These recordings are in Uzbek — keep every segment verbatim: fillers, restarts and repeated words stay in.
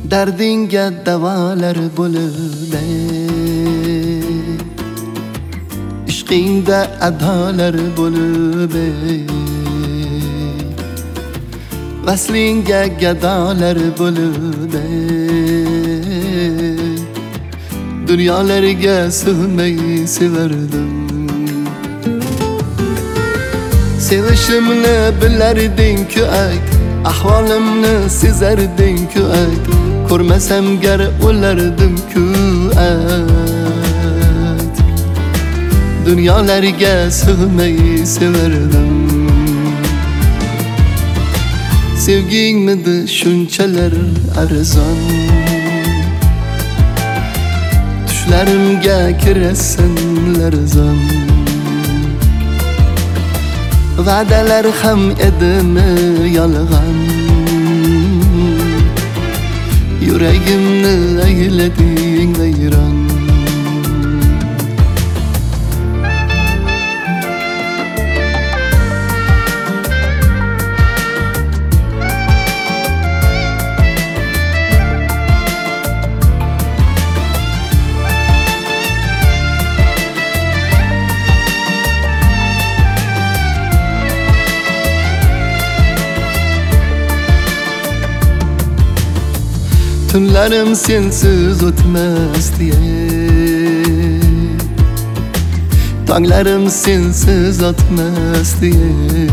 dardinga davolar bo'lib ishqingda adolar bo'lib vaslinga gadolar bo'lib dunyolarga sig'may sevardim. Sevishimni bilarding-ku ayt, ahvolimni sezarding-ku ayt, ko'rmasam gar o'lardim-ku ayt. Dunyolarga sig'may sevardim. Sevgingmidi shunchalar arzon, tushlarimga kirasan larzon. Va'dalar ham edimi yolg'on, yuragimni aylading vayron. Tunlarim sensiz o'tmas diye, tonglarim sensiz o'tmas diye,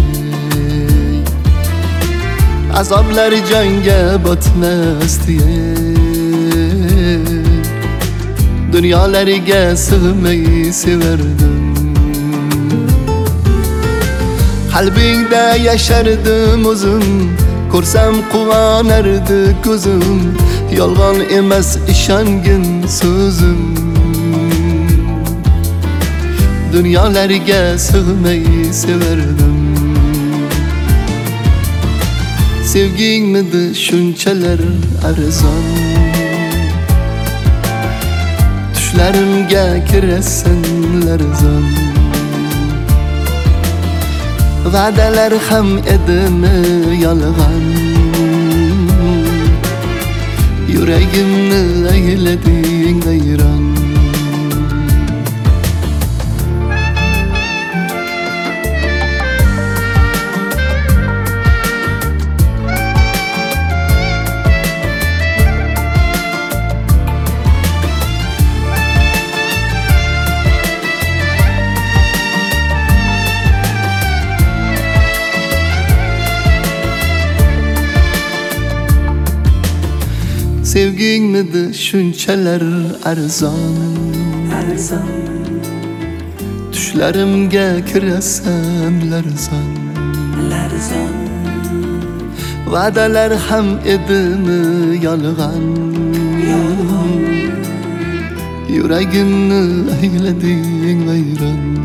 azoblar jonga botmas diye, dunyolarga sig'may sevardim. Qalbingda yashardim o'zim, ko'rsam quvonardi ko'zim. Yolg'on emas ishongin so'zim, dunyolarga sig'may sevardim. Sevgingmidi shunchalar arzon, tushlarimga kirasan larzon. Va'dalar ham edimi yolg'on, yuragimni aylading vayron. Sevgingmidi shunchalar arzon, arzon, tushlarimga kirasan larzon, larzon. Va'dalar ham edimi yolg'on, yolg'on, yuragimni aylading vayron.